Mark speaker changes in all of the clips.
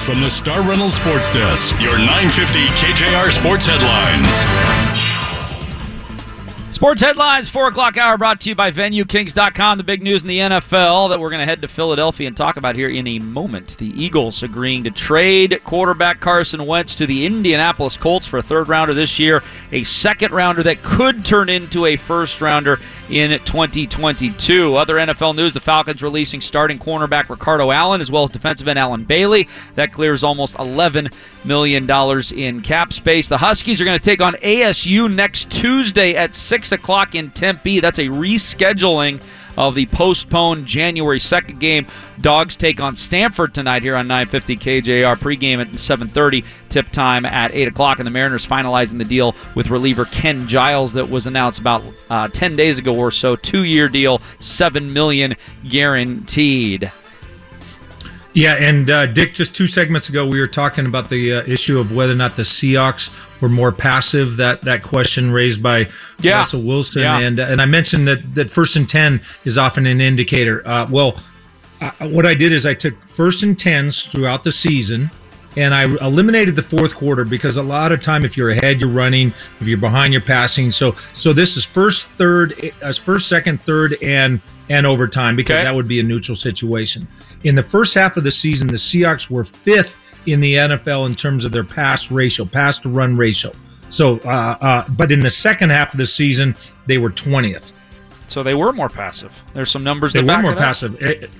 Speaker 1: from the Star Reynolds Sports Desk, your 950 KJR Sports Headlines.
Speaker 2: Sports Headlines, 4 o'clock hour, brought to you by VenueKings.com. The big news in the NFL that we're going to head to Philadelphia and talk about here in a moment. The Eagles agreeing to trade quarterback Carson Wentz to the Indianapolis Colts for a third-rounder this year, a second-rounder that could turn into a first-rounder in 2022. Other NFL news, the Falcons releasing starting cornerback Ricardo Allen as well as defensive end Allen Bailey. That clears almost $11 million in cap space. The Huskies are going to take on ASU next Tuesday at 6 o'clock in Tempe. That's a rescheduling of the postponed January 2nd game. Dogs take on Stanford tonight here on 950 KJR. Pregame at 7:30, tip time at 8 o'clock. And the Mariners finalizing the deal with reliever Ken Giles that was announced about 10 days ago or so. 2-year deal, $7 million guaranteed.
Speaker 3: Yeah, and Dick, just 2 segments ago, we were talking about the issue of whether or not the Seahawks were more passive. That question raised by Russell Wilson, and I mentioned that 1st and 10 is often an indicator. What I did is I took 1st and 10s throughout the season, and I eliminated the fourth quarter because a lot of time, if you're ahead, you're running. If you're behind, you're passing. So this is first, second, third, and overtime because that would be a neutral situation. In the first half of the season, the Seahawks were 5th in the NFL in terms of their pass to run ratio. So, but in the second half of the season, they were 20th.
Speaker 2: So they were more passive. There's some numbers that
Speaker 3: they were more passive.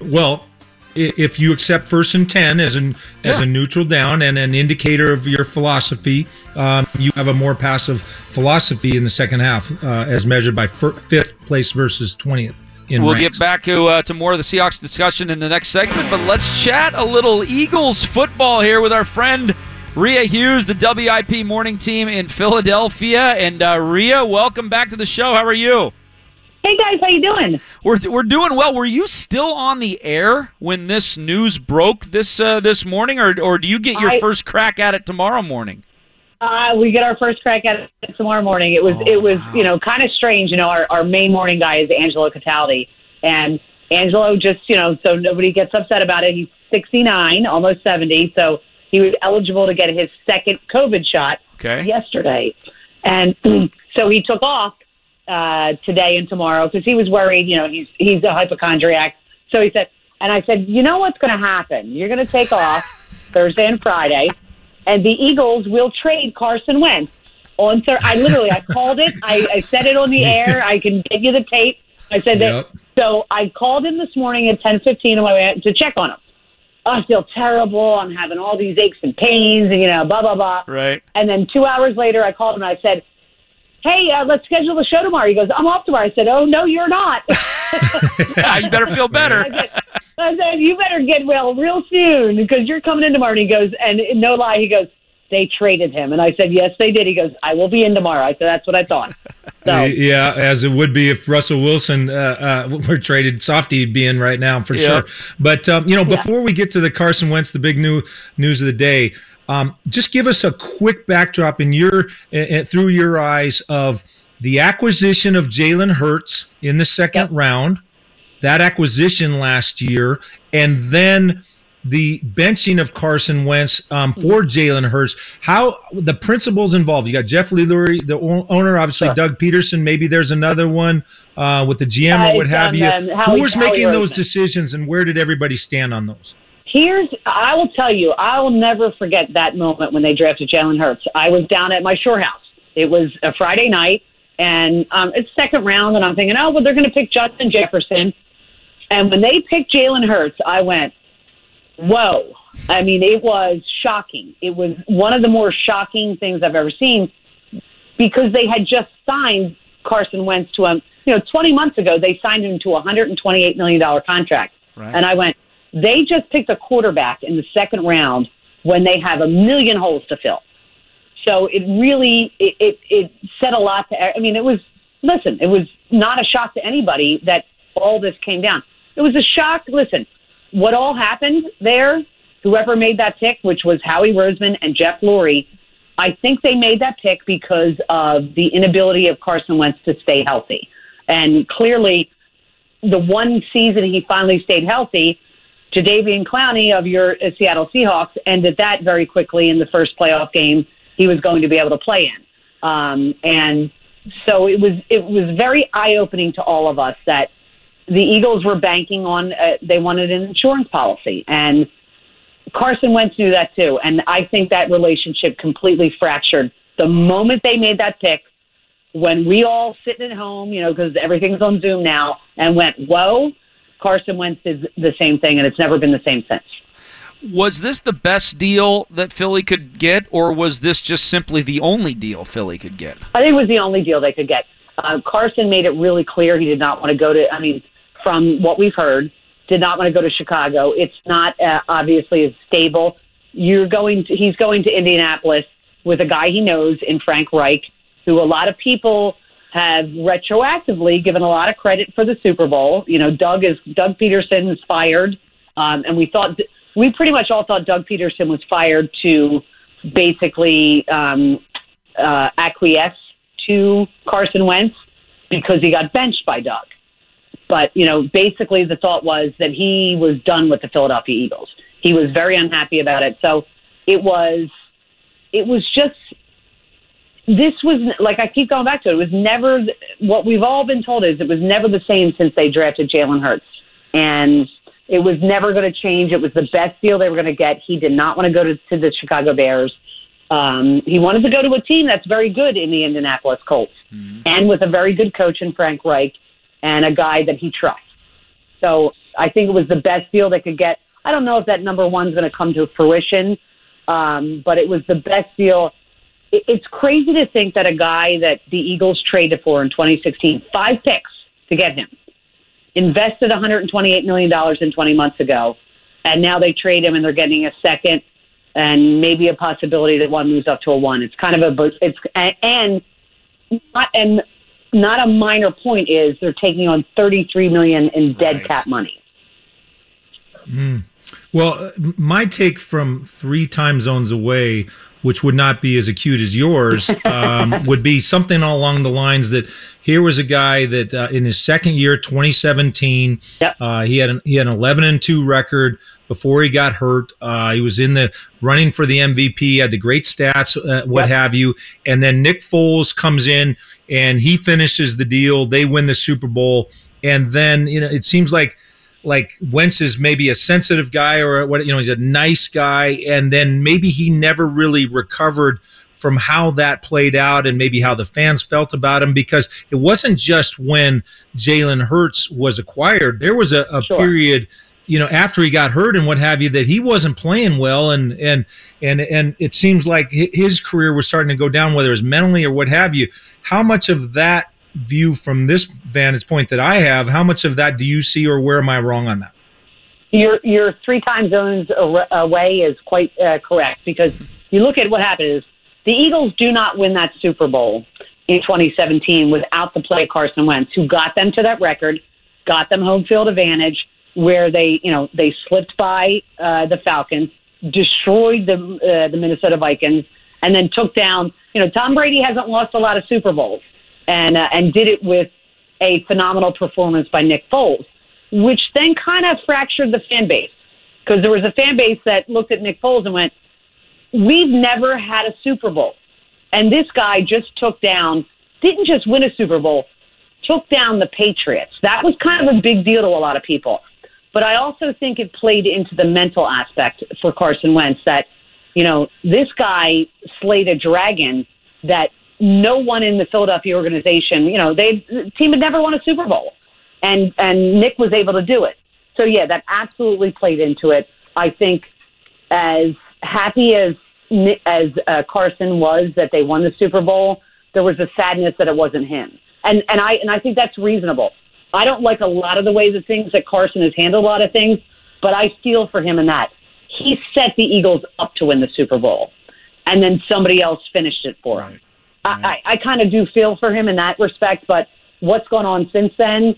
Speaker 3: If you accept 1st and 10 as a neutral down and an indicator of your philosophy, you have a more passive philosophy in the second half as measured by 5th place versus 20th.
Speaker 2: We'll get back to more of the Seahawks discussion in the next segment, but let's chat a little Eagles football here with our friend Rhea Hughes, the WIP morning team in Philadelphia. And Rhea, welcome back to the show. How are you?
Speaker 4: Hey guys, how you doing?
Speaker 2: We're doing well. Were you still on the air when this news broke this morning, or do you get your first crack at it tomorrow morning?
Speaker 4: We get our first crack at it tomorrow morning. It was kind of strange. Our main morning guy is Angelo Cataldi, and Angelo just so nobody gets upset about it. He's 69, almost 70, so he was eligible to get his second COVID shot yesterday, and so he took off today and tomorrow because he was worried. He's a hypochondriac, so he said. And I said, you know what's going to happen? You're going to take off Thursday and Friday. And the Eagles will trade Carson Wentz on Thursday. I called it. I said it on the air. I can get you the tape. I said that. So I called him this morning at 10:15 on my way to check on him. I feel terrible. I'm having all these aches and pains and, blah, blah, blah.
Speaker 2: Right.
Speaker 4: And then 2 hours later, I called him and I said, hey, let's schedule the show tomorrow. He goes, I'm off tomorrow. I said, oh, no, you're not.
Speaker 2: You better feel better.
Speaker 4: I said, you better get well real soon because you're coming in tomorrow. And he goes, and no lie, he goes, they traded him. And I said, yes, they did. He goes, I will be in tomorrow. I said, that's what I thought. So,
Speaker 3: yeah, as it would be if Russell Wilson were traded. Softy he'd be in right now for sure. But, before we get to the Carson Wentz, the big news of the day, just give us a quick backdrop in through your eyes of the acquisition of Jalen Hurts in the second round, that acquisition last year, and then the benching of Carson Wentz for Jalen Hurts. How the principles involved? You got Jeff Lurie, the owner, obviously Doug Peterson. Maybe there's another one with the GM or what have you. Who was making those decisions, and where did everybody stand on those?
Speaker 4: I will tell you, I will never forget that moment when they drafted Jalen Hurts. I was down at my shore house. It was a Friday night, and it's second round, and I'm thinking, they're going to pick Justin Jefferson. And when they picked Jalen Hurts, I went, whoa. I mean, it was shocking. It was one of the more shocking things I've ever seen because they had just signed Carson Wentz to 20 months ago, they signed him to a $128 million contract. Right. And I went, they just picked a quarterback in the second round when they have a million holes to fill. So it really, it said a lot to, it was not a shock to anybody that all this came down. It was a shock. Listen, what all happened there, whoever made that pick, which was Howie Roseman and Jeff Lurie, I think they made that pick because of the inability of Carson Wentz to stay healthy. And clearly, the one season he finally stayed healthy, Jadeveon Clowney of your Seattle Seahawks ended that very quickly in the first playoff game he was going to be able to play in. And so it was very eye-opening to all of us that the Eagles were banking on, they wanted an insurance policy. And Carson Wentz knew that too. And I think that relationship completely fractured the moment they made that pick, when we all sitting at home, because everything's on Zoom now, and went, whoa, Carson Wentz did the same thing, and it's never been the same since.
Speaker 2: Was this the best deal that Philly could get, or was this just simply the only deal Philly could get?
Speaker 4: I think it was the only deal they could get. Carson made it really clear he did not want to go to, from what we've heard, did not want to go to Chicago. It's not obviously as stable. He's going to Indianapolis with a guy he knows in Frank Reich, who a lot of people have retroactively given a lot of credit for the Super Bowl. Doug Peterson was fired, and we pretty much all thought Doug Peterson was fired to basically acquiesce to Carson Wentz because he got benched by Doug. But, basically the thought was that he was done with the Philadelphia Eagles. He was very unhappy about it. So it was just, this was, like I keep going back to it, it was never, what we've all been told is it was never the same since they drafted Jalen Hurts. And it was never going to change. It was the best deal they were going to get. He did not want to go to the Chicago Bears. He wanted to go to a team that's very good in the Indianapolis Colts, and with a very good coach in Frank Reich and a guy that he trusts. So I think it was the best deal they could get. I don't know if that number one's going to come to fruition, but it was the best deal. It's crazy to think that a guy that the Eagles traded for in 2016, 5 picks to get him, invested $128 million in 20 months ago, and now they trade him and they're getting a second and maybe a possibility that one moves up to a 1. It's kind of and not a minor point is they're taking on $33 million in dead cap money.
Speaker 3: Well, my take from 3 time zones away, which would not be as acute as yours, would be something along the lines that here was a guy that in his second year, 2017,
Speaker 4: yep.
Speaker 3: He had an 11-2 record before he got hurt. He was in the running for the MVP, had the great stats, what have you. And then Nick Foles comes in and he finishes the deal. They win the Super Bowl. And then, it seems like Wentz is maybe a sensitive guy or what, he's a nice guy. And then maybe he never really recovered from how that played out and maybe how the fans felt about him, because it wasn't just when Jalen Hurts was acquired. There was a period, after he got hurt and what have you, that he wasn't playing well. And it seems like his career was starting to go down, whether it was mentally or what have you. How much of that view from this vantage point that I have, how much of that do you see, or where am I wrong on that?
Speaker 4: Your 3 time zones away is quite correct, because you look at what happened is the Eagles do not win that Super Bowl in 2017 without the play of Carson Wentz, who got them to that record, got them home field advantage, where they slipped by the Falcons, destroyed the Minnesota Vikings, and then took down. Tom Brady hasn't lost a lot of Super Bowls. And did it with a phenomenal performance by Nick Foles, which then kind of fractured the fan base, because there was a fan base that looked at Nick Foles and went, we've never had a Super Bowl. And this guy didn't just win a Super Bowl, took down the Patriots. That was kind of a big deal to a lot of people. But I also think it played into the mental aspect for Carson Wentz that, this guy slayed a dragon that no one in the Philadelphia organization, the team had never won a Super Bowl, and Nick was able to do it. So yeah, that absolutely played into it. I think as happy as Carson was that they won the Super Bowl, there was a sadness that it wasn't him, and I think that's reasonable. I don't like a lot of the ways of things that Carson has handled a lot of things, but I feel for him in that he set the Eagles up to win the Super Bowl, and then somebody else finished it for him. I kind of do feel for him in that respect, but what's gone on since then,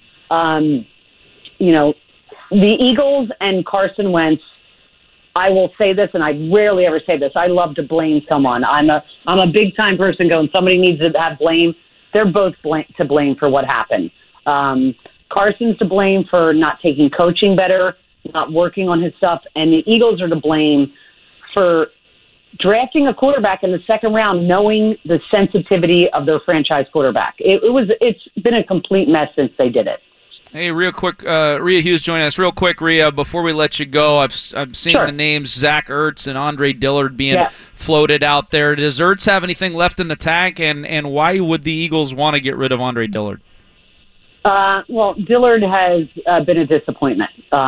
Speaker 4: the Eagles and Carson Wentz, I will say this, and I rarely ever say this, I love to blame someone. I'm a big-time person going, somebody needs to have blame. They're both to blame for what happened. Carson's to blame for not taking coaching better not working on his stuff, and the Eagles are to blame for drafting a quarterback in the second round, knowing the sensitivity of their franchise quarterback. It's been a complete mess since they did it.
Speaker 2: Hey, real quick, Rhea Hughes joining us. Real quick, Rhea, before we let you go, I'm seeing the names Zach Ertz and Andre Dillard being floated out there. Does Ertz have anything left in the tank, and why would the Eagles want to get rid of Andre Dillard?
Speaker 4: Well, Dillard has been a disappointment.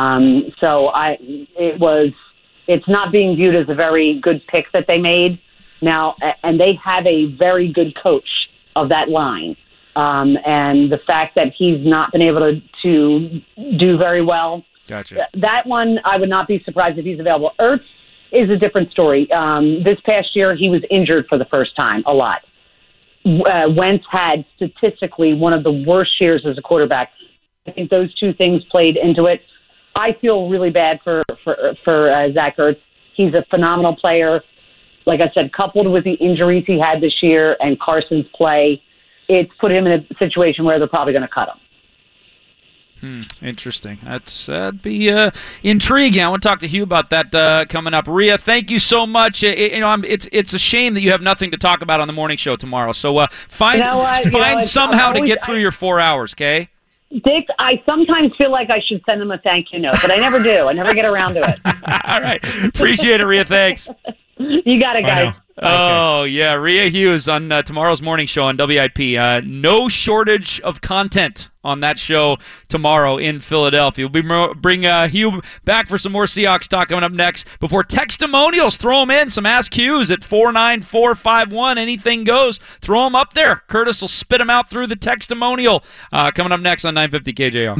Speaker 4: It's not being viewed as a very good pick that they made now, and they have a very good coach of that line. And the fact that he's not been able to do very well.
Speaker 2: Gotcha.
Speaker 4: That one, I would not be surprised if he's available. Ertz is a different story. This past year, he was injured for the first time a lot. Wentz had statistically one of the worst years as a quarterback. I think those two things played into it. I feel really bad for Zach Ertz. He's a phenomenal player. Like I said, coupled with the injuries he had this year and Carson's play, it's put him in a situation where they're probably going to cut him.
Speaker 2: Interesting. That'd be intriguing. I want to talk to Hugh about that coming up. Rhea, thank you so much. It's a shame that you have nothing to talk about on the morning show tomorrow. So find somehow to get through your 4 hours, okay?
Speaker 4: Dick, I sometimes feel like I should send him a thank you note, but I never do. I never get around to it.
Speaker 2: All right. Appreciate it, Rhea. Thanks.
Speaker 4: You got it, guys.
Speaker 2: Oh, yeah. Rhea Hughes on tomorrow's morning show on WIP. No shortage of content on that show tomorrow in Philadelphia. We'll bring Hugh back for some more Seahawks talk coming up next. Before testimonials, throw them in. Some Ask Hughes at 49451. Anything goes. Throw them up there. Curtis will spit them out through the testimonial. Coming up next on 950 KJR.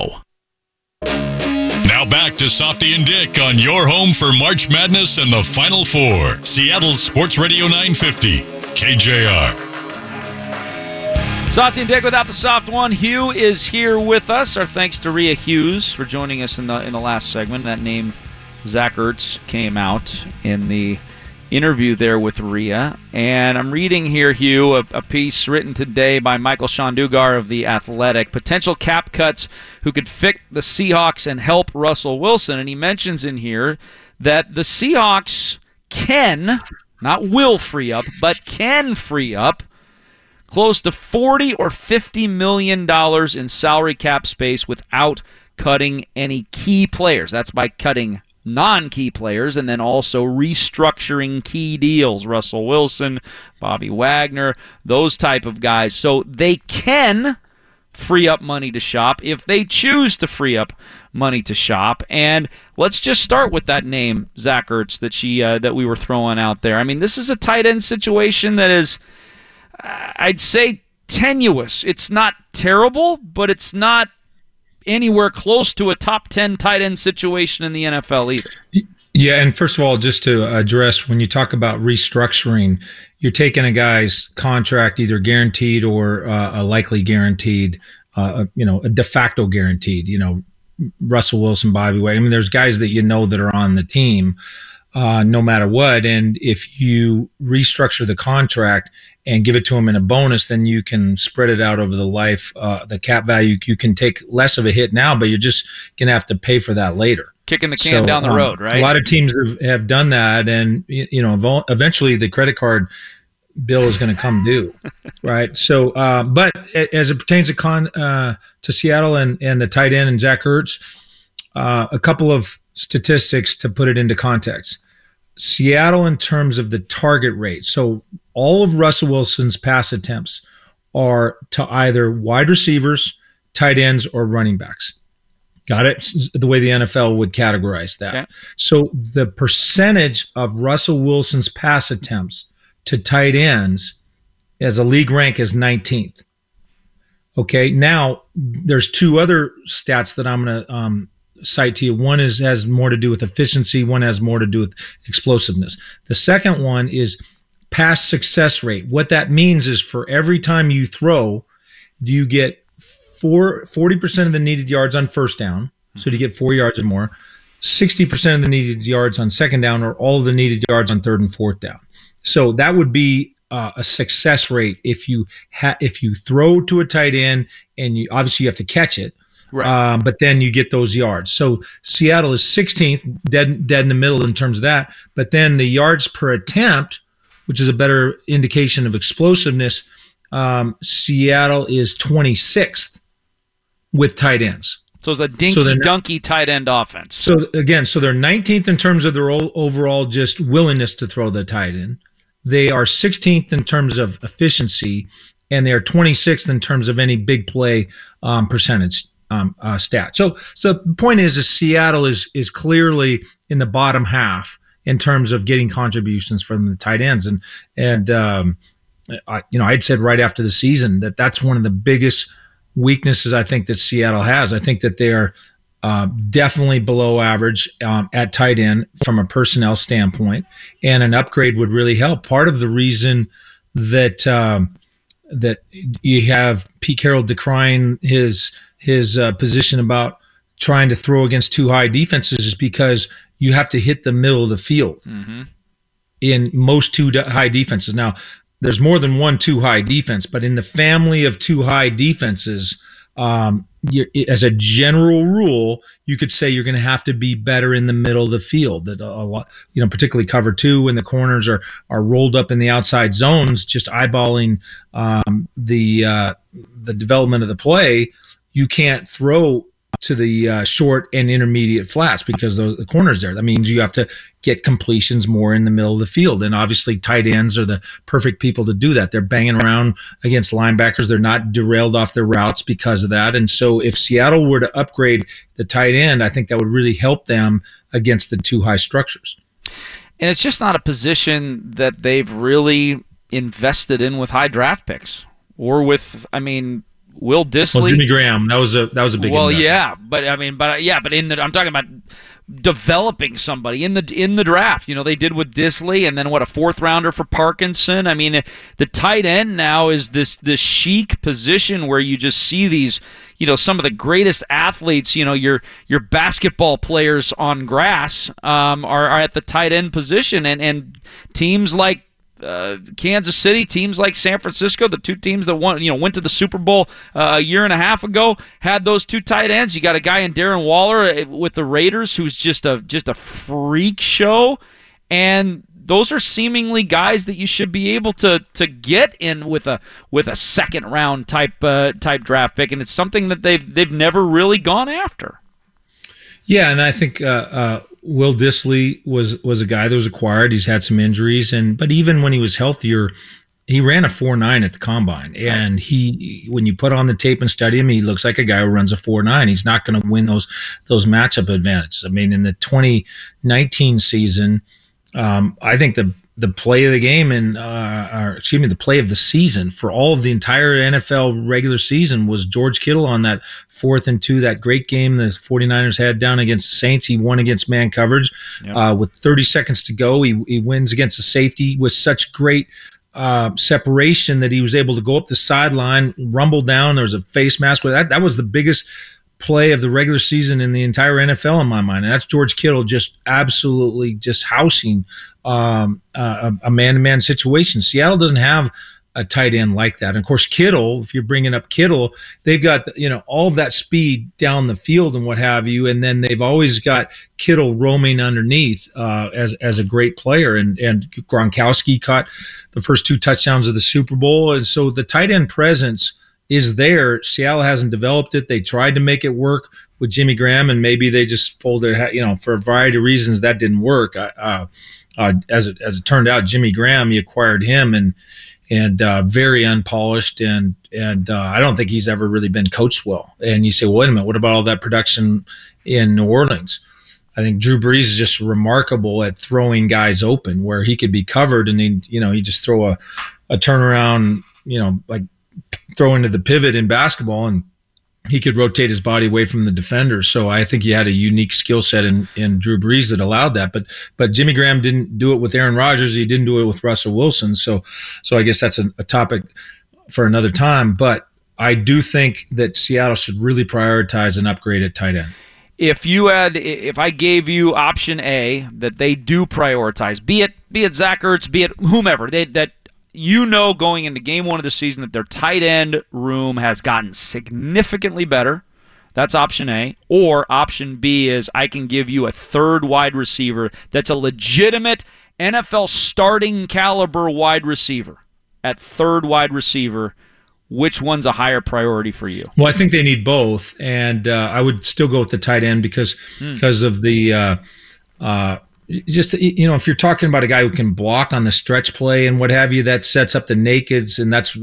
Speaker 1: Now back to Softy and Dick on your home for March Madness and the Final Four. Seattle Sports Radio 950, KJR.
Speaker 2: Softy and Dick without the soft one. Hugh is here with us. Our thanks to Rhea Hughes for joining us in the last segment. That name, Zach Ertz, came out in the interview there with Rhea. And I'm reading here, Hugh, a piece written today by Michael Shandugar of The Athletic. Potential cap cuts who could fix the Seahawks and help Russell Wilson. And he mentions in here that the Seahawks can, not will free up, but can free up close to $40 or $50 million in salary cap space without cutting any key players. That's by cutting non-key players and then also restructuring key deals. Russell Wilson, Bobby Wagner, those type of guys. So they can free up money to shop if they choose to free up money to shop. And let's just start with that name, Zach Ertz, that we were throwing out there. I mean, this is a tight end situation that is, I'd say, tenuous. It's not terrible, but it's not anywhere close to a top 10 tight end situation in the NFL either.
Speaker 3: Yeah, and first of all, just to address, when you talk about restructuring, you're taking a guy's contract either guaranteed or a likely guaranteed, a de facto guaranteed, Russell Wilson, Bobby Wagner. I mean, there's guys that that are on the team no matter what, and if you restructure the contract and give it to them in a bonus, then you can spread it out over the life, the cap value. You can take less of a hit now, but you're just going to have to pay for that later.
Speaker 2: Kicking the can down the road, right?
Speaker 3: A lot of teams have done that, and eventually the credit card bill is going to come due, right? So, but as it pertains to Seattle and the tight end and Zach Ertz, a couple of statistics to put it into context. Seattle, in terms of the target rate, so all of Russell Wilson's pass attempts are to either wide receivers, tight ends, or running backs. Got it? The way the NFL would categorize that. Okay. So the percentage of Russell Wilson's pass attempts to tight ends as a league rank is 19th. Okay, now there's two other stats that I'm going to cite to you. One has more to do with efficiency. One has more to do with explosiveness. The second one is pass success rate. What that means is for every time you throw, do you get 40% of the needed yards on first down? So do you get 4 yards or more? 60% of the needed yards on second down, or all of the needed yards on third and fourth down. So that would be a success rate if you throw to a tight end, and you obviously you have to catch it.
Speaker 2: Right.
Speaker 3: But then you get those yards. So Seattle is 16th, dead in the middle in terms of that. But then the yards per attempt, which is a better indication of explosiveness, Seattle is 26th with tight ends.
Speaker 2: So it's a dinky-dunky tight end offense.
Speaker 3: So again, they're 19th in terms of their overall just willingness to throw the tight end. They are 16th in terms of efficiency, and they are 26th in terms of any big play percentage stat. So the point is Seattle is clearly in the bottom half in terms of getting contributions from the tight ends, and I'd said right after the season that that's one of the biggest weaknesses I think that Seattle has. I think that they are definitely below average at tight end from a personnel standpoint, and an upgrade would really help. Part of the reason that that you have Pete Carroll decrying his position about trying to throw against too high defenses is because you have to hit the middle of the field in most too high defenses. Now, there's more than one too high defense, but in the family of too high defenses, as a general rule, you could say you're going to have to be better in the middle of the field. That a lot, particularly cover two when the corners are rolled up in the outside zones, just eyeballing the development of the play. You can't throw to the short and intermediate flats because the corner's there. That means you have to get completions more in the middle of the field. And obviously tight ends are the perfect people to do that. They're banging around against linebackers. They're not derailed off their routes because of that. And so if Seattle were to upgrade the tight end, I think that would really help them against the too high structures.
Speaker 2: And it's just not a position that they've really invested in with high draft picks or with, Will Dissly.
Speaker 3: Well, Jimmy Graham, that was a big.
Speaker 2: Well,
Speaker 3: investment.
Speaker 2: I'm talking about developing somebody in the draft. They did with Dissly, and then a fourth rounder for Parkinson. The tight end now is this chic position where you just see these, some of the greatest athletes. Your basketball players on grass are at the tight end position, and teams like Kansas City, teams like San Francisco, the two teams that went to the Super Bowl a year and a half ago, had those two tight ends. You got a guy in Darren Waller with the Raiders who's just a freak show, and those are seemingly guys that you should be able to get in with a second round type draft pick, and it's something that they've never really gone after.
Speaker 3: Yeah, and I think Will Dissly was a guy that was acquired. He's had some injuries, but even when he was healthier, he ran a 4.9 at the combine. And when you put on the tape and study him, he looks like a guy who runs a 4.9. He's not going to win those matchup advantages. In the 2019 season, I think the play of the game the play of the season for all of the entire NFL regular season was George Kittle on that 4th and 2, that great game the 49ers had down against the Saints. He won against man coverage with 30 seconds to go. He wins against the safety with such great separation that he was able to go up the sideline, rumble down. There was a face mask. That was the biggest play of the regular season in the entire NFL in my mind, and that's George Kittle just absolutely just housing a man-to-man situation. Seattle doesn't have a tight end like that. And of course, Kittle, if you're bringing up Kittle, they've got all of that speed down the field and what have you, and then they've always got Kittle roaming underneath as a great player. And Gronkowski caught the first 2 touchdowns of the Super Bowl, and so the tight end presence is there. Seattle hasn't developed it. They tried to make it work with Jimmy Graham, and maybe they just folded. For a variety of reasons that didn't work. As it turned out, Jimmy Graham, he acquired him, and very unpolished, and I don't think he's ever really been coached well. And you say, well, wait a minute, what about all that production in New Orleans? I think Drew Brees is just remarkable at throwing guys open where he could be covered, and he just throw a turnaround, like throw into the pivot in basketball, and he could rotate his body away from the defender. So I think he had a unique skill set in Drew Brees that allowed that. But Jimmy Graham didn't do it with Aaron Rodgers. He didn't do it with Russell Wilson. So I guess that's a topic for another time. But I do think that Seattle should really prioritize an upgrade at tight end.
Speaker 2: If I gave you option A that they do prioritize, be it Zach Ertz, be it whomever, going into game 1 of the season that their tight end room has gotten significantly better. That's option A. Or option B is I can give you a third wide receiver that's a legitimate NFL starting caliber wide receiver. At third wide receiver, which one's a higher priority for you?
Speaker 3: Well, I think they need both, and I would still go with the tight end because of the if you're talking about a guy who can block on the stretch play and what have you, that sets up the nakeds, and that's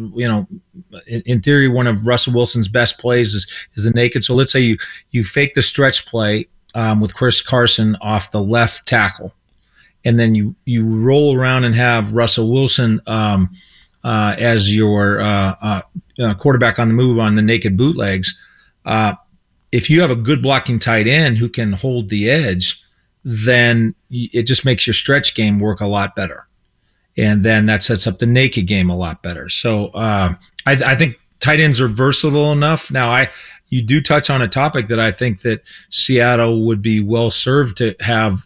Speaker 3: in theory one of Russell Wilson's best plays is the naked. So let's say you fake the stretch play with Chris Carson off the left tackle, and then you roll around and have Russell Wilson as your quarterback on the move on the naked bootlegs. If you have a good blocking tight end who can hold the edge, then it just makes your stretch game work a lot better. And then that sets up the naked game a lot better. So I think tight ends are versatile enough. Now, you do touch on a topic that I think that Seattle would be well served to have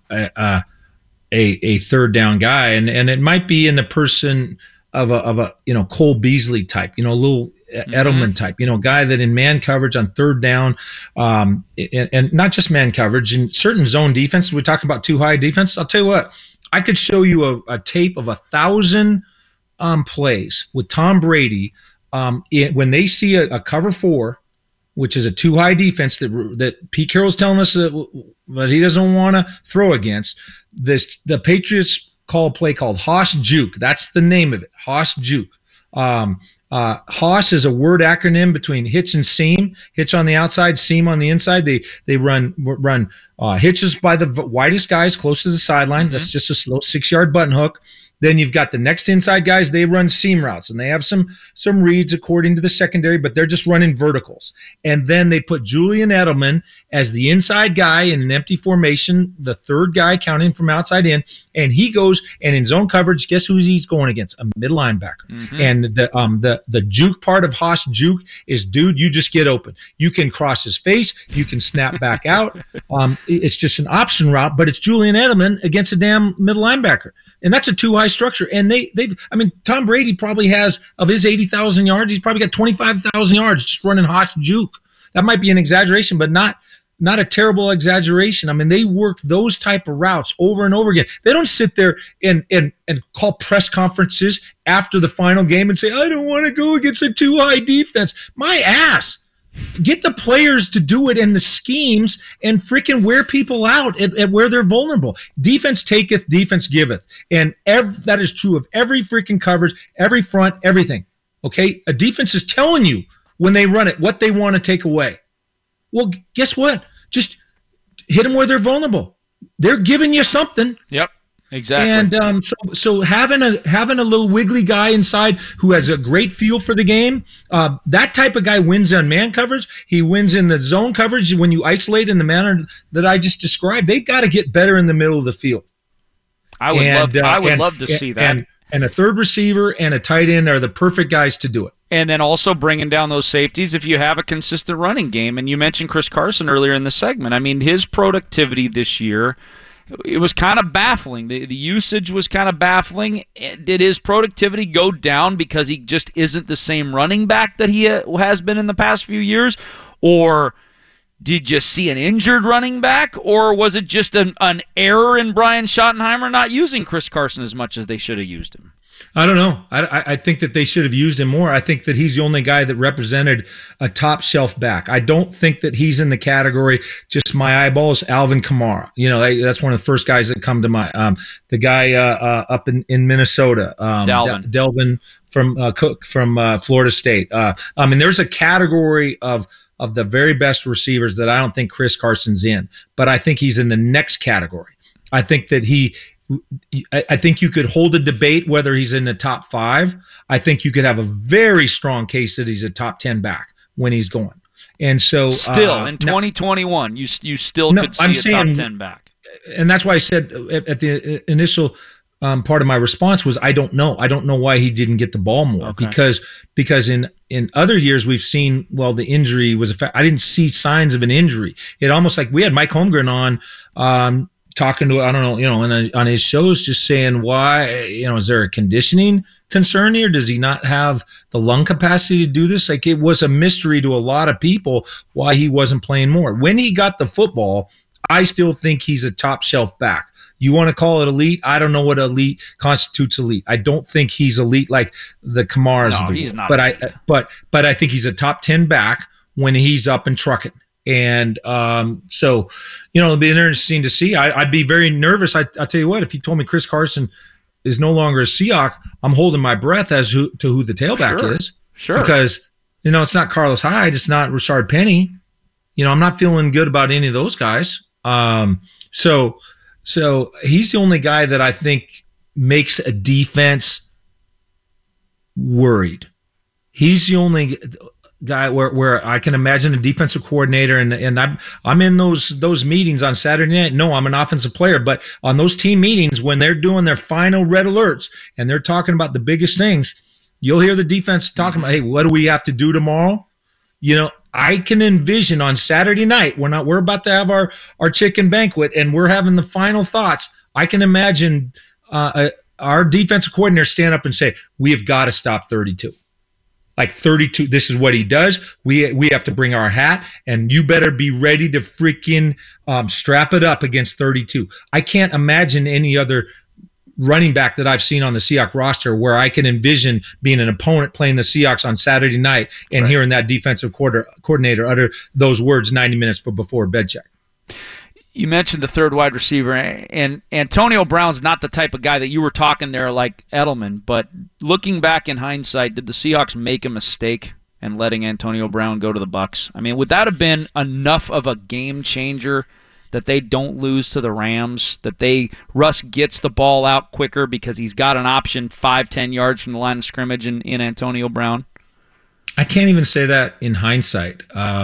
Speaker 3: a third down guy. And it might be in the person of a Cole Beasley type, a little Edelman type, guy that in man coverage on third down, and not just man coverage, in certain zone defense, we're talking about too high defense. I'll tell you what, I could show you a tape of 1,000 plays with Tom Brady when they see a cover 4, which is a too high defense that Pete Carroll's telling us that he doesn't want to throw against. The Patriots call a play called Hoss Juke. That's the name of it, Hoss Juke. Hoss is a word acronym between hitch and seam. Hitch on the outside, seam on the inside. They run hitches by the widest guys close to the sideline. That's just a slow 6-yard button hook. Then you've got the next inside guys. They run seam routes, and they have some reads according to the secondary, but they're just running verticals. And then they put Julian Edelman as the inside guy in an empty formation, the third guy counting from outside in, and he goes, and in zone coverage, guess who he's going against? A middle linebacker. And the juke part of Hoss Juke is, dude, you just get open. You can cross his face. You can snap back out. It's just an option route, but it's Julian Edelman against a damn middle linebacker. And that's a too high structure. And Tom Brady probably has, of his 80,000 yards, he's probably got 25,000 yards just running Hoss Juke. That might be an exaggeration, but not a terrible exaggeration. I mean, they work those type of routes over and over again. They don't sit there and call press conferences after the final game and say, I don't want to go against a too high defense. My ass. Get the players to do it in the schemes and freaking wear people out at where they're vulnerable. Defense taketh, defense giveth. And that is true of every freaking coverage, every front, everything. Okay? A defense is telling you when they run it what they want to take away. Well, guess what? Just hit them where they're vulnerable. They're giving you something.
Speaker 2: Yep. Exactly.
Speaker 3: And so having a little wiggly guy inside who has a great feel for the game, that type of guy wins on man coverage. He wins in the zone coverage when you isolate in the manner that I just described. They've got to get better in the middle of the field.
Speaker 2: I would love to see that.
Speaker 3: And a third receiver and a tight end are the perfect guys to do it.
Speaker 2: And then also bringing down those safeties if you have a consistent running game. And you mentioned Chris Carson earlier in the segment. I mean, his productivity this year, it was kind of baffling. The usage was kind of baffling. Did his productivity go down because he just isn't the same running back that he has been in the past few years? Or did you see an injured running back? Or was it just an error in Brian Schottenheimer not using Chris Carson as much as they should have used him?
Speaker 3: I don't know. I think that they should have used him more. I think that he's the only guy that represented a top shelf back. I don't think that he's in the category, just my eyeballs, Alvin Kamara. That's one of the first guys that come to mind. The guy up in Minnesota, Delvin from Cook from Florida State. There's a category of the very best receivers that I don't think Chris Carson's in, but I think he's in the next category. I think that I think you could hold a debate whether he's in the top 5. I think you could have a very strong case that he's a top 10 back when he's going. And so
Speaker 2: still in 2021, you still could see a top 10 back.
Speaker 3: And that's why I said at the initial part of my response was I don't know. I don't know why he didn't get the ball more because in other years we've seen, the injury was I didn't see signs of an injury. It almost like we had Mike Holmgren on talking to, I don't know, on his shows, just saying why, is there a conditioning concern here? Does he not have the lung capacity to do this? Like, it was a mystery to a lot of people why he wasn't playing more. When he got the football, I still think he's a top shelf back. You want to call it elite? I don't know what elite constitutes elite. I don't think he's elite like the Kamaras.
Speaker 2: No, he's not.
Speaker 3: But I think he's a top 10 back when he's up and trucking. And so, it'll be interesting to see. I'd be very nervous. I'll tell you what, if you told me Chris Carson is no longer a Seahawk, I'm holding my breath as to who the tailback is.
Speaker 2: Sure.
Speaker 3: Because, it's not Carlos Hyde. It's not Rashard Penny. I'm not feeling good about any of those guys. So he's the only guy that I think makes a defense worried. He's the only guy where I can imagine a defensive coordinator, and I'm in those meetings on Saturday night. No, I'm an offensive player, but on those team meetings when they're doing their final red alerts and they're talking about the biggest things, you'll hear the defense talking about, hey, what do we have to do tomorrow? I can envision on Saturday night, we're about to have our chicken banquet and we're having the final thoughts. I can imagine our defensive coordinator stand up and say, we have got to stop 32. Like 32, this is what he does. We have to bring our hat, and you better be ready to freaking strap it up against 32. I can't imagine any other running back that I've seen on the Seahawks roster where I can envision being an opponent playing the Seahawks on Saturday night and hearing that defensive coordinator utter those words 90 minutes before bed check.
Speaker 2: You mentioned the third wide receiver, and Antonio Brown's not the type of guy that you were talking there like Edelman, but looking back in hindsight, did the Seahawks make a mistake in letting Antonio Brown go to the Bucs? I mean, would that have been enough of a game changer that they don't lose to the Rams, that Russ gets the ball out quicker because he's got an option 5-10 yards from the line of scrimmage in Antonio Brown?
Speaker 3: I can't even say that in hindsight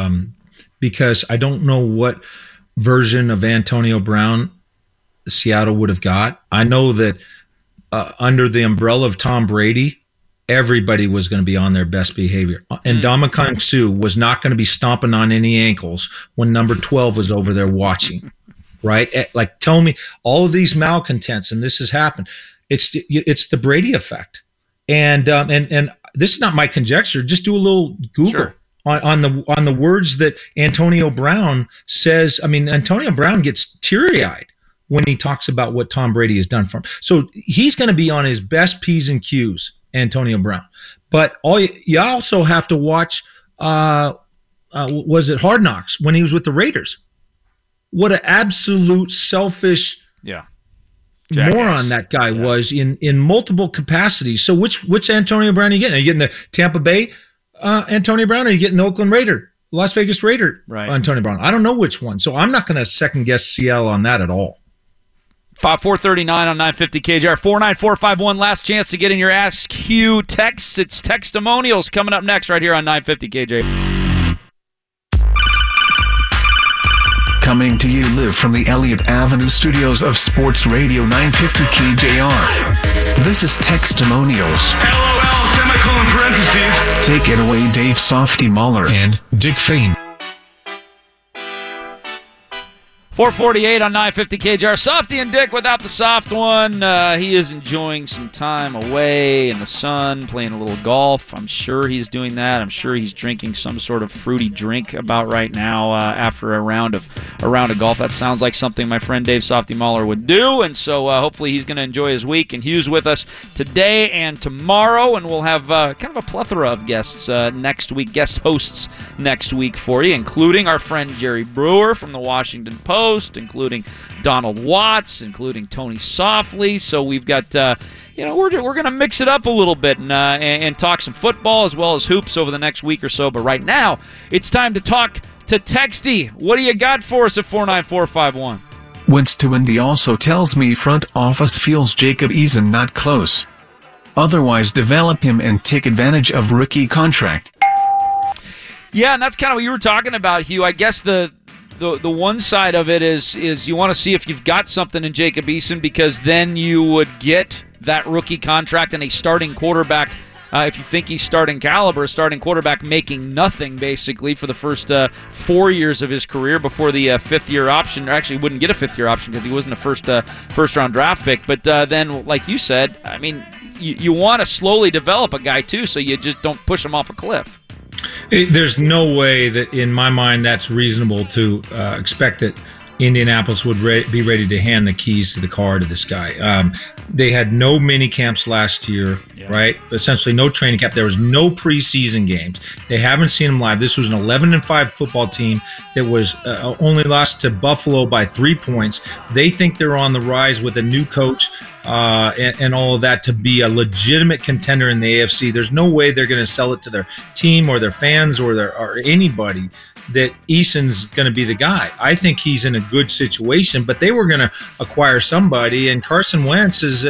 Speaker 3: because I don't know what version of Antonio Brown Seattle would have got. I know that under the umbrella of Tom Brady, everybody was going to be on their best behavior. And Ndamukong Suh was not going to be stomping on any ankles when number 12 was over there watching, right? Like, tell me all of these malcontents, and this has happened. It's the Brady effect. And this is not my conjecture. Just do a little Google.
Speaker 2: Sure.
Speaker 3: On the words that Antonio Brown says. I mean, Antonio Brown gets teary-eyed when he talks about what Tom Brady has done for him. So he's going to be on his best P's and Q's, Antonio Brown. But you also have to watch, was it Hard Knocks when he was with the Raiders? What an absolute selfish moron that guy was in multiple capacities. So which Antonio Brown are you getting? Are you getting the Tampa Bay Antonio Brown, or are you getting the Oakland Raider, Las Vegas Raider Antonio Brown? I don't know which one. So I'm not going to second guess Seattle on that at all.
Speaker 2: 439 on 950 KJR. 49451. Last chance to get in your Ask Hugh texts. It's Textimonials coming up next right here on 950 KJR.
Speaker 5: Coming to you live from the Elliott Avenue studios of Sports Radio 950 KJR. This is Textimonials.
Speaker 6: LOL, semicolon parentheses.
Speaker 5: Take it away, Dave Softy Mahler and Dick Fain.
Speaker 2: 448 on 950 KJR. Softy and Dick without the soft one. He is enjoying some time away in the sun, playing a little golf. I'm sure he's doing that. I'm sure he's drinking some sort of fruity drink about right now after a round of golf. That sounds like something my friend Dave Softy Mahler would do, and so hopefully he's going to enjoy his week. And Hugh's with us today and tomorrow, and we'll have kind of a plethora of guests next week, guest hosts next week for you, including our friend Jerry Brewer from the Washington Post, including Donald Watts, including Tony Softly. So we've got, we're going to mix it up a little bit and talk some football as well as hoops over the next week or so. But right now, it's time to talk to Texty. What do you got for us at 49451?
Speaker 5: Wentz to Indy also tells me front office feels Jacob Eason not close. Otherwise develop him and take advantage of rookie contract.
Speaker 2: Yeah, and that's kind of what you were talking about, Hugh. I guess the one side of it is you want to see if you've got something in Jacob Eason, because then you would get that rookie contract and a starting quarterback if you think he's starting caliber, starting quarterback making nothing basically for the first 4 years of his career before the fifth-year option, or actually wouldn't get a fifth-year option because he wasn't a first-round draft pick. But then, like you said, I mean, you want to slowly develop a guy too, so you just don't push him off a cliff.
Speaker 3: There's no way that, in my mind, that's reasonable to expect that Indianapolis would be ready to hand the keys to the car to this guy. They had no mini camps last year, right? Essentially no training camp. There was no preseason games. They haven't seen him live. This was an 11-5 football team that was only lost to Buffalo by 3 points. They think they're on the rise with a new coach and all of that to be a legitimate contender in the AFC. There's no way they're going to sell it to their team or their fans or anybody that Eason's going to be the guy. I think he's in a good situation, but they were going to acquire somebody, and Carson Wentz is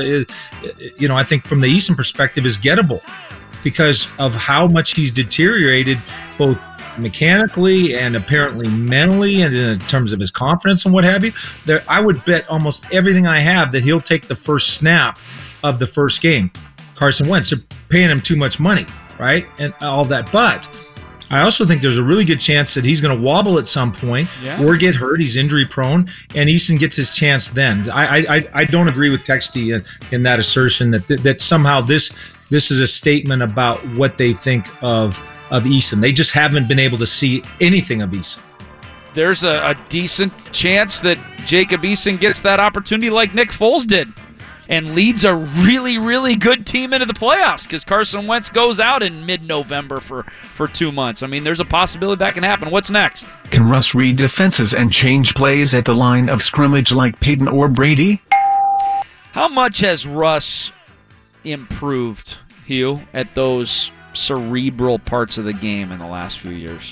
Speaker 3: I think from the Eason perspective, is gettable because of how much he's deteriorated both mechanically and apparently mentally and in terms of his confidence and what have you. I would bet almost everything I have that he'll take the first snap of the first game. Carson Wentz, they're paying him too much money, right? And all that. But I also think there's a really good chance that he's going to wobble at some point or get hurt. He's injury prone, and Eason gets his chance then. I don't agree with Texty in that assertion that somehow this is a statement about what they think of Eason. They just haven't been able to see anything of Eason.
Speaker 2: There's a decent chance that Jacob Eason gets that opportunity like Nick Foles did and leads a really, really good team into the playoffs because Carson Wentz goes out in mid-November for 2 months. I mean, there's a possibility that can happen. What's next?
Speaker 5: Can Russ read defenses and change plays at the line of scrimmage like Peyton or Brady?
Speaker 2: How much has Russ improved, Hugh, at those cerebral parts of the game in the last few years?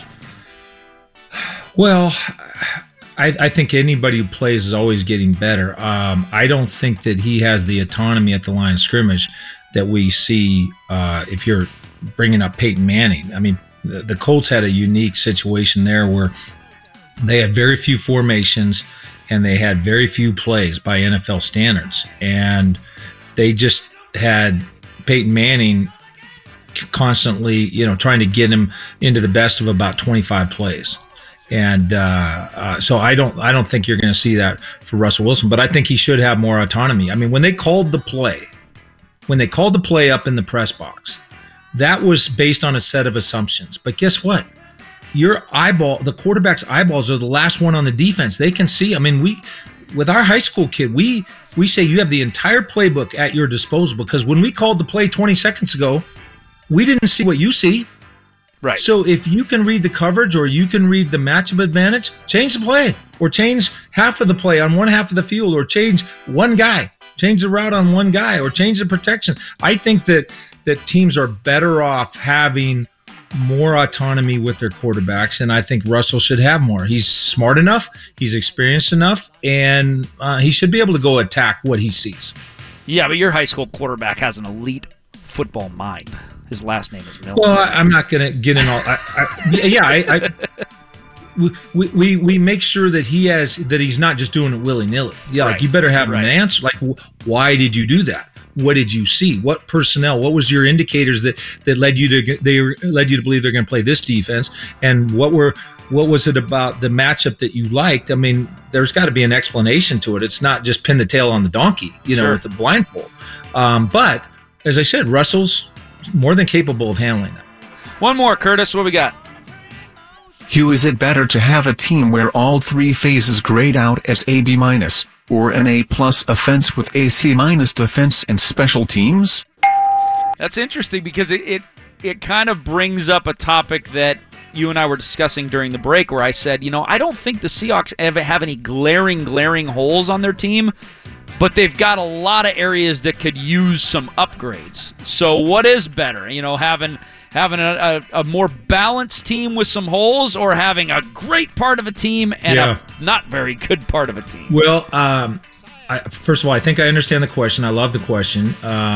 Speaker 3: Well, I think anybody who plays is always getting better. I don't think that he has the autonomy at the line of scrimmage that we see if you're bringing up Peyton Manning. I mean, the Colts had a unique situation there where they had very few formations and they had very few plays by NFL standards. And they just had Peyton Manning constantly, trying to get him into the best of about 25 plays. And so I don't think you're going to see that for Russell Wilson, but I think he should have more autonomy. I mean, when they called the play up in the press box, that was based on a set of assumptions. But guess what? The quarterback's eyeballs are the last one on the defense. They can see. I mean, with our high school kid, we say you have the entire playbook at your disposal because when we called the play 20 seconds ago, we didn't see what you see.
Speaker 2: Right.
Speaker 3: So if you can read the coverage or you can read the matchup advantage, change the play or change half of the play on one half of the field or change one guy, change the route on one guy or change the protection. I think that teams are better off having more autonomy with their quarterbacks, and I think Russell should have more. He's smart enough, he's experienced enough, and he should be able to go attack what he sees.
Speaker 2: Yeah, but your high school quarterback has an elite football mind. His last name is Miller.
Speaker 3: Well, I'm not going to get in all. We make sure that he's not just doing it willy-nilly. Yeah, right. Like you better have an answer. Like, why did you do that? What did you see? What personnel? What was your indicators that led you to believe they're going to play this defense? And what was it about the matchup that you liked? I mean, there's got to be an explanation to it. It's not just pin the tail on the donkey, with the blindfold. But as I said, Russell's more than capable of handling it.
Speaker 2: One more, Curtis. What we got?
Speaker 5: Hugh, is it better to have a team where all three phases grade out as a B- or an A+ offense with a C- defense and special teams?
Speaker 2: That's interesting because it kind of brings up a topic that you and I were discussing during the break where I said, I don't think the Seahawks ever have any glaring holes on their team, but they've got a lot of areas that could use some upgrades. So what is better, having a more balanced team with some holes or having a great part of a team and a not very good part of a team?
Speaker 3: Well, first of all, I think I understand the question. I love the question.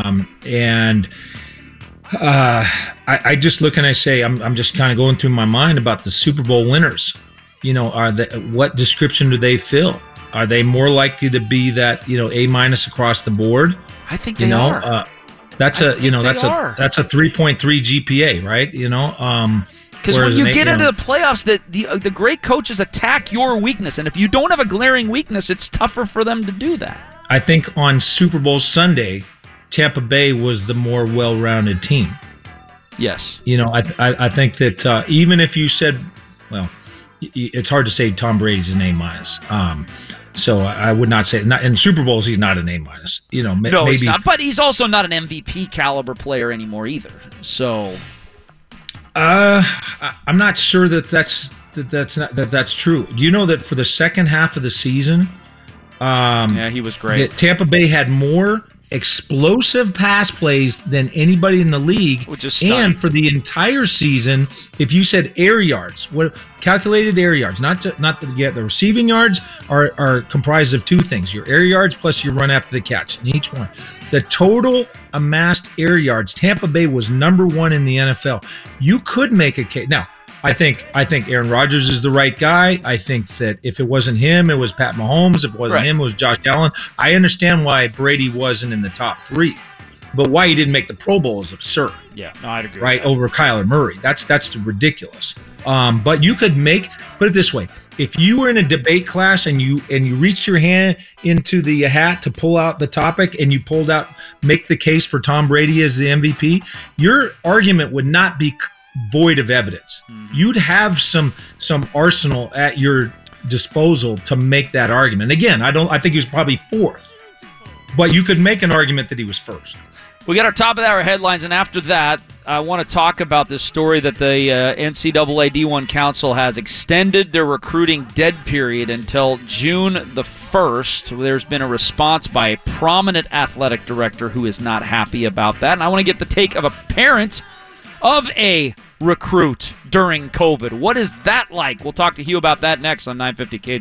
Speaker 3: I just look and I say, I'm just kind of going through my mind about the Super Bowl winners. What description do they fill? Are they more likely to be that, A- across the board?
Speaker 2: I think they are.
Speaker 3: That's a 3.3 GPA, right?
Speaker 2: Because when you get into the playoffs, the great coaches attack your weakness, and if you don't have a glaring weakness, it's tougher for them to do that.
Speaker 3: I think on Super Bowl Sunday, Tampa Bay was the more well-rounded team.
Speaker 2: Yes.
Speaker 3: I think that even if you said, well, it's hard to say Tom Brady's an A-. So I would not say in Super Bowls he's not an A-.
Speaker 2: No,
Speaker 3: maybe,
Speaker 2: he's not. But he's also not an MVP caliber player anymore either. So
Speaker 3: I'm not sure that's true. Do you know that for the second half of the season,
Speaker 2: he was great.
Speaker 3: Tampa Bay had more explosive pass plays than anybody in the league,
Speaker 2: which is stunning.
Speaker 3: And for the entire season, if you said air yards, what calculated air yards, not the receiving yards are comprised of two things: your air yards plus your run after the catch. In each one, the total amassed air yards, Tampa Bay was number 1 in the NFL. You could make a case now. I think Aaron Rodgers is the right guy. I think that if it wasn't him, it was Pat Mahomes. If it wasn't him, it was Josh Allen. I understand why Brady wasn't in the top 3, but why he didn't make the Pro Bowl is absurd.
Speaker 2: Yeah, no, I'd agree.
Speaker 3: Right, over Kyler Murray. That's ridiculous. But you could put it this way: if you were in a debate class and you reached your hand into the hat to pull out the topic and you make the case for Tom Brady as the MVP, your argument would not be void of evidence. You'd have some arsenal at your disposal to make that argument. Again, I think he was probably 4th, but you could make an argument that he was 1st.
Speaker 2: We got our top of the hour headlines, and after that, I want to talk about this story that the NCAA D1 Council has extended their recruiting dead period until June the 1st. There's been a response by a prominent athletic director who is not happy about that, and I want to get the take of a parent of a recruit during COVID. What is that like? We'll talk to Hugh about that next on 950 KJ.